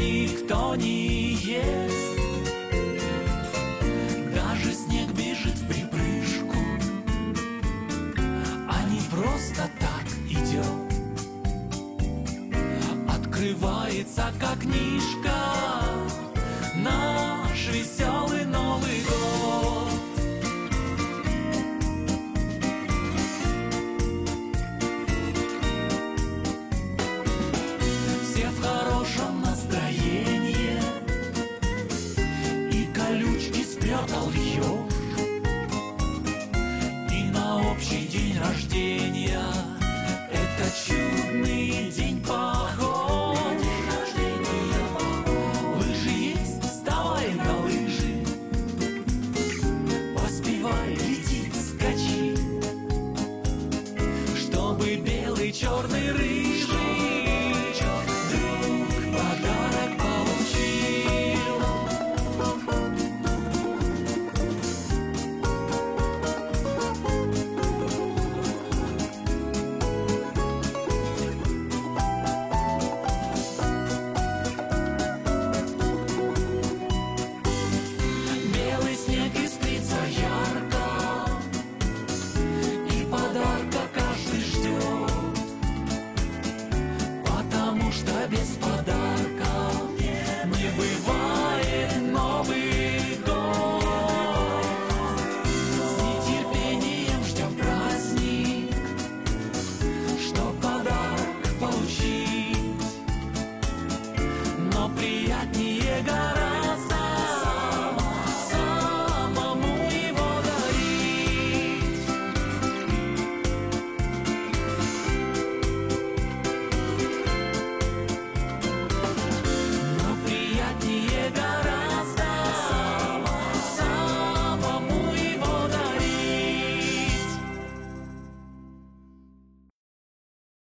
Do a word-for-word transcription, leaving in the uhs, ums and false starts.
никто не ест. Даже снег бежит в припрыжку, а не просто так идет. Открывается, как книжка, наш веселый Новый год. Все в хорошем настроении, и колючки спрятал еж. И на общий день рождения это чудный день похож. Лыжи есть, вставай на лыжи, поспевай, лети, скачи, чтобы белый, черный, рыжий друг подарок получил. Белый снег искрится ярко, и подарка каждый ждет, потому что без подарка не бывает Новый год. С нетерпением ждем праздник, чтоб подарок получить, но приятнее гораздо